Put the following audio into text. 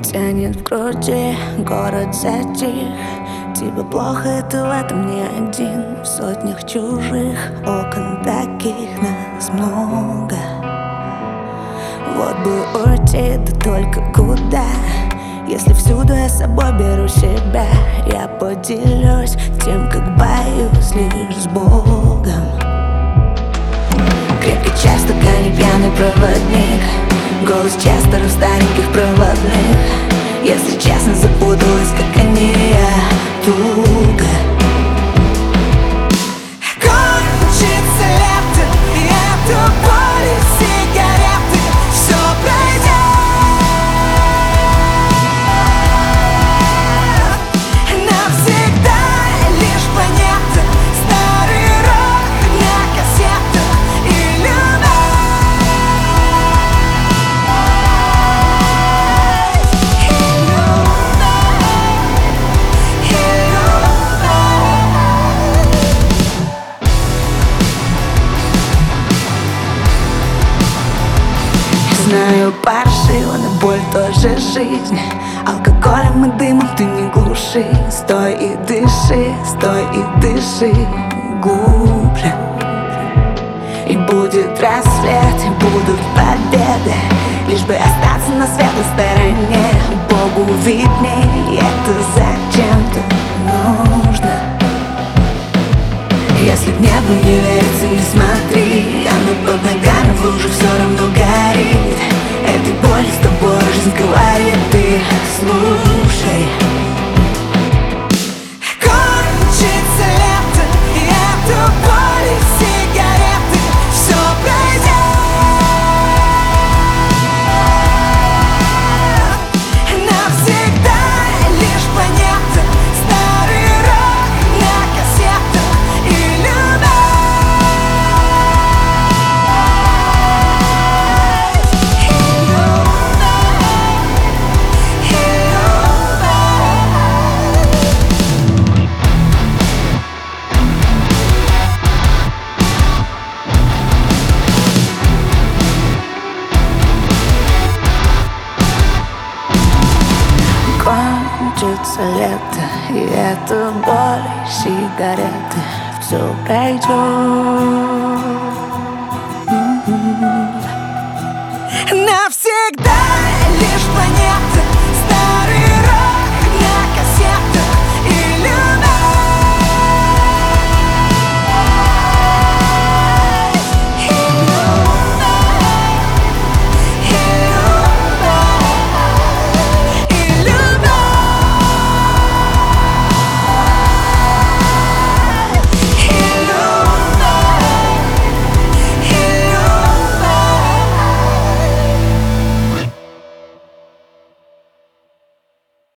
Тянет в груди, город затих. Тебе плохо, ты в этом не один. В сотнях чужих окон таких нас много. Вот бы уйти, да только куда? Если всюду я с собой беру себя, я поделюсь тем, как боюсь лишь с Богом. Крепкий чай в стакане, пьяный проводник. Голос Честера в стареньких проводных. Если честно, запуталась, как они, я туго. Кончится лето, и эту боль и сигареты. Все пройдет. Навсегда лишь планета, старый рок на кассетах и любовь. Знаю, паршиво, но боль тоже жизнь. Алкоголем и дымом ты не глуши. Стой и дыши глубже. И будет рассвет, и будут победы. Лишь бы остаться на светлой стороне. Богу видней, это зачем-то нужно. Если в небо не верится, не смотри. Оно под ногами в луже все равно горит. Этой боли с тобой жизнь говорит, ты слушай. Кончится лето, и эту боль и сигареты. Все пройдет. Навсегда лишь планета, старый рок на кассетах и любовь. Кончится лето, и это боль, сигареты. Все пройдет. Навсегда.